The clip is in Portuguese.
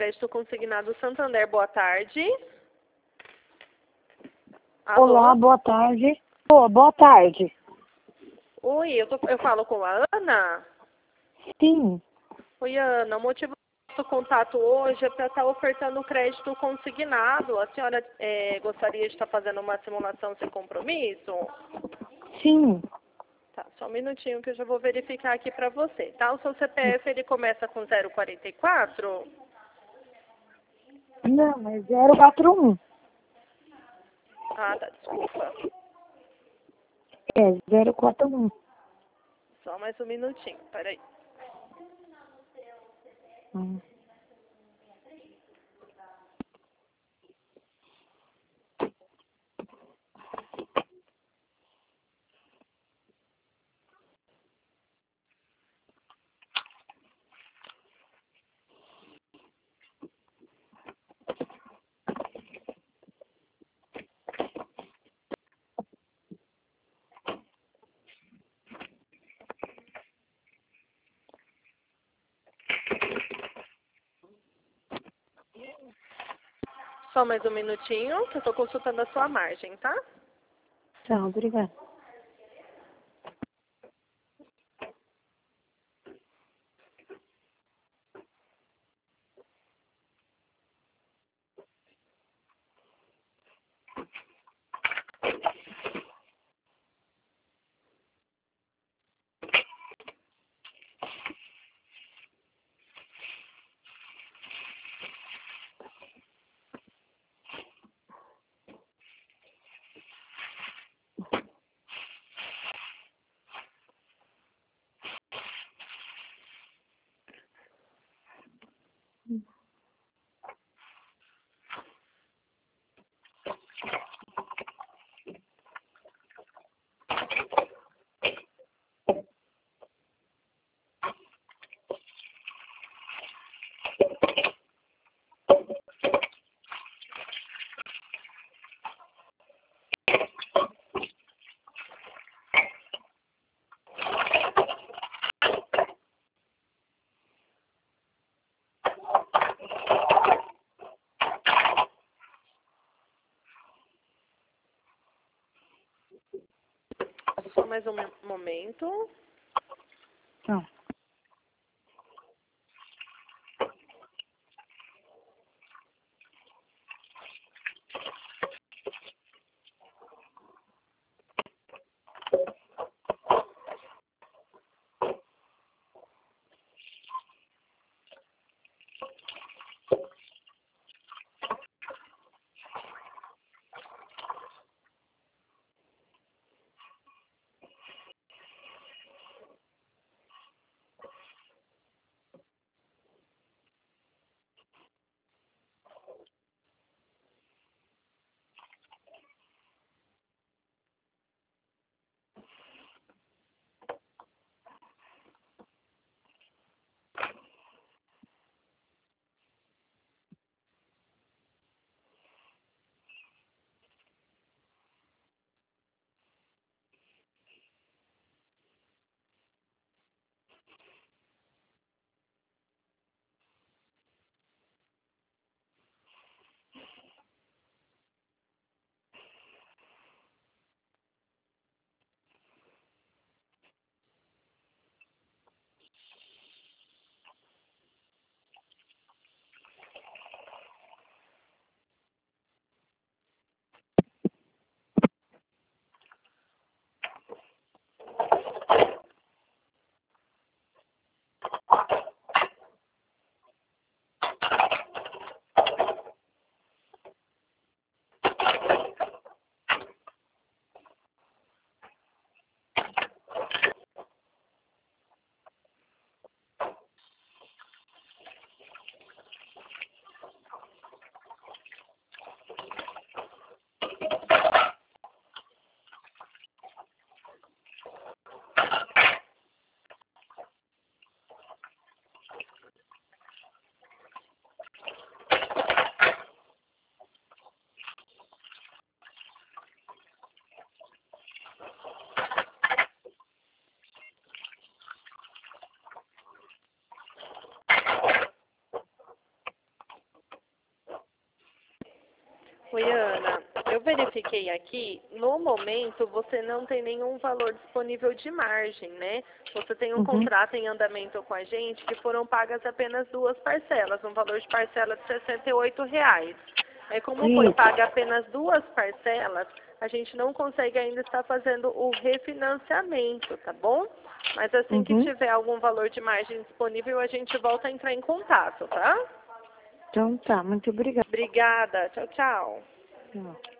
Crédito Consignado Santander, boa tarde. Alô? Olá, boa tarde. Boa tarde. Oi, eu falo com a Ana? Sim, Oi, Ana, o motivo do nosso contato hoje é para estar ofertando crédito consignado. A senhora gostaria de estar fazendo uma simulação sem compromisso? sim. Tá, só um minutinho que eu já vou verificar aqui para você, tá? O seu CPF, ele começa com 044? Não, é 041. Ah, tá, desculpa. É 041. Só mais um minutinho, peraí. Hum. Só mais um minutinho, que eu estou consultando a sua margem, tá? Tá, obrigada. Só mais um momento. Tá. Oi, Ana. Eu verifiquei aqui, no momento você não tem nenhum valor disponível de margem, né? Você tem um Uhum. contrato em andamento com a gente que foram pagas apenas 2 parcelas, um valor de parcela de R$ 68. Aí como foi Isso. paga apenas 2 parcelas, a gente não consegue ainda estar fazendo o refinanciamento, tá bom? Mas assim que Uhum. tiver algum valor de margem disponível, a gente volta a entrar em contato, tá? Então tá, muito obrigada. Obrigada. Tchau, tchau. Tchau.